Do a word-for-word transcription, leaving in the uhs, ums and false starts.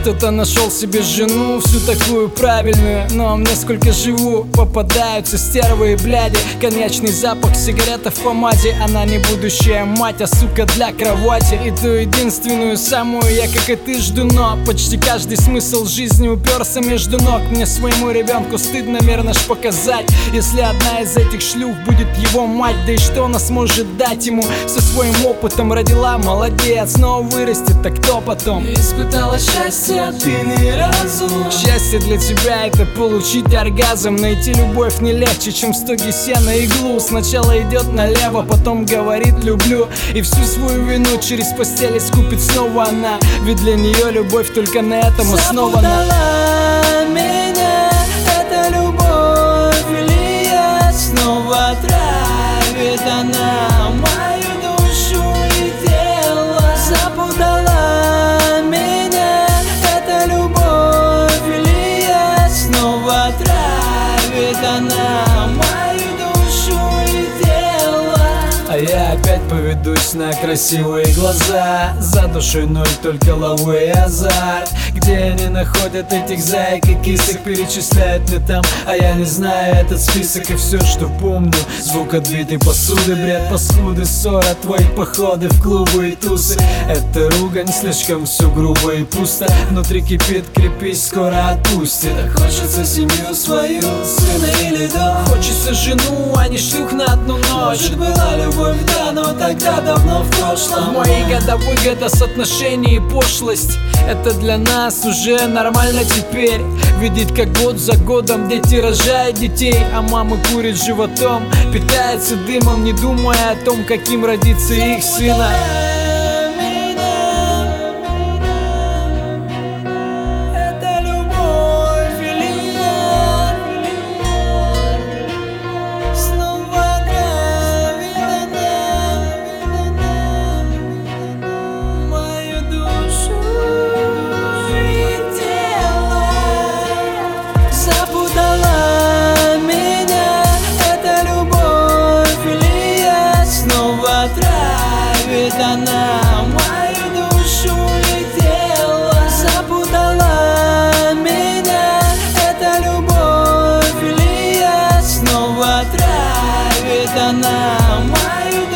Кто-то нашел себе жену, всю такую правильную, но мне сколько живу, попадаются стервы и бляди. Коньячный запах, сигарета в помаде. Она не будущая мать, а сука для кровати. И ту единственную самую я, как и ты, жду. Но почти каждый смысл жизни уперся между ног. Мне своему ребенку стыдно, наверное, ж показать, если одна из этих шлюх будет его мать. Да и что она сможет дать ему со своим опытом? Родила, молодец, снова вырастет, так кто потом? Я испытала счастье, а ты ни разу. Счастье для тебя — это получить оргазм. Найти любовь не легче, чем в стоге сена иглу. Сначала идет налево, потом говорит люблю. И всю свою вину через постель искупит снова она. Ведь для нее любовь только на этом основана. Запутала меня эта любовь, или я снова травит она мою душу и тело. Запутала меня эта любовь, или я снова травит она мою душу и тело. А я опять поведусь на красивые глаза. За душой ноль, только лову и азарт. Где они находят этих заек и кисок, перечисляют мне там, а я не знаю этот список. И все, что помню, звук отбитой посуды, бред паскуды, ссора, твои походы в клубы и тусы. Это ругань, слишком все грубо и пусто. Внутри кипит, крепись, скоро отпустит. Так хочется семью свою, сына или дочь. Хочется жену, а не шлюх на одну ночь. Может, была любовь, да, но тогда давно в прошлом. В мои года выгода, соотношение и пошлость. Это для нас уже нормально теперь. Видеть, как год за годом дети рожают детей, а мамы курят животом, питаются дымом, не думая о том, каким родится их сына. Травит она мою душу и тело. Запутала меня эта любовь, или я снова травит она мою душу.